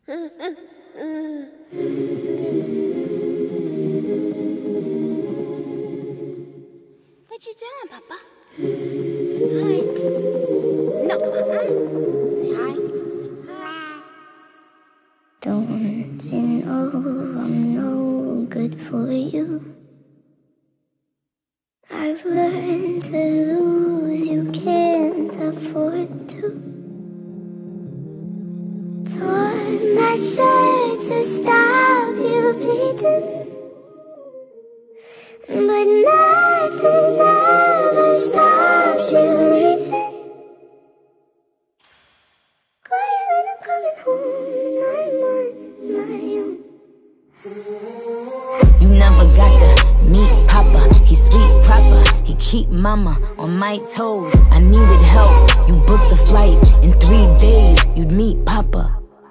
What you doing, Papa? Hi. No. Say hi. Hi. Don't you know I'm no good for you? I've learned to lose, you can't afford to. Torn my shirt to stop you bleeding, but nothing ever stops you leaving. Quiet when I'm coming home and I'm on my own. You never got to meet Papa. He's sweet proper. He keep mama on my toes. I needed help. You booked the flight. In 3 days, you'd meet Papa.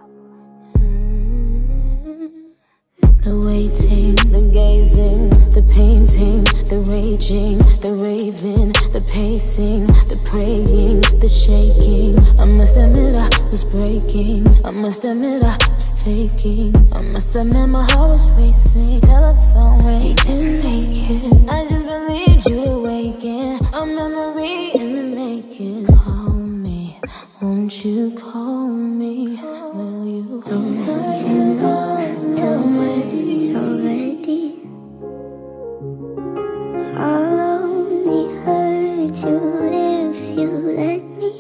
The waiting, the gazing, the painting, the raging, the raving, the pacing, the praying, the shaking. I must admit I was breaking. I must admit I was taking. I must admit my heart was racing. Telephone rang, he didn't make it. I just believed you'd awaken. A memory in the making. Call me, won't you call me? Will you? Don't hurt you already. I'll only hurt you if you let me.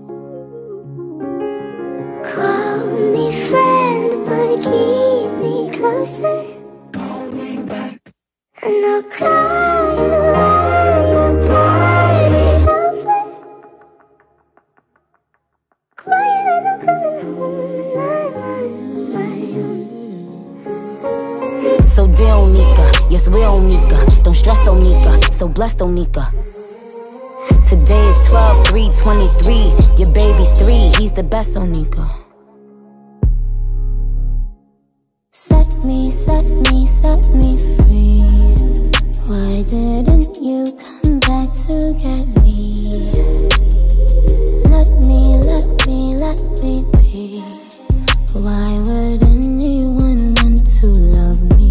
Call me friend, but keep me closer. Call me back. And I'll call you when the party's over. Quiet when I'm coming home and I'm on my own. So dear Onika, yes we're Onika. Don't stress Onika, so blessed Onika. Today is 12/3/23. Your baby's 3, he's the best Onika. Set me free. Why didn't you come back to get me? Let me be. Why would anyone want to love me?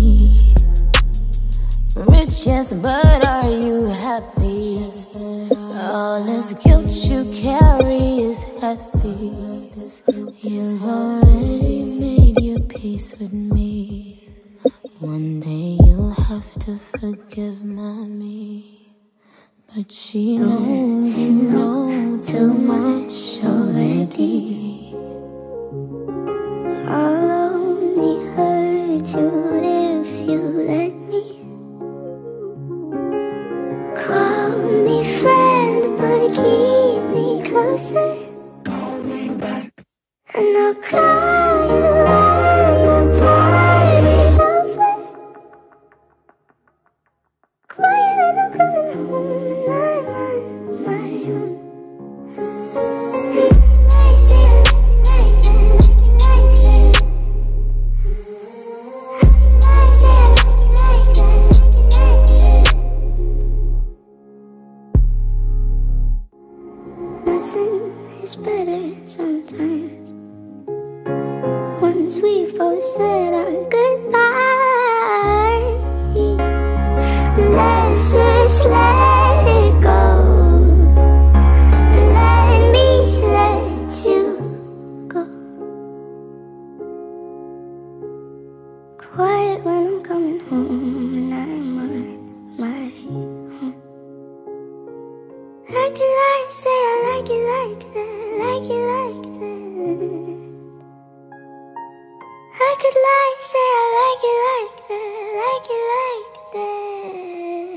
Rich, yes, but are you happy? All this guilt you carry is heavy. You've already made your peace with me. One day you'll have to forgive mommy, but she knows you know too much already. I'll only hurt you if you let me. Call me friend, but keep me closer. Call me back. And I'll call you when the party's over. Quiet when I'm coming home and I'm on my own. I say I like that, like that. I say I like that, like that. Nothing is better sometimes. Once we've both said our goodbyes, let's just let it go. Let me let you go. Quiet when I'm coming home and I'm on my own. Like it like, say I like it like that, like it like that. I could lie, say I like it like that, like it like that.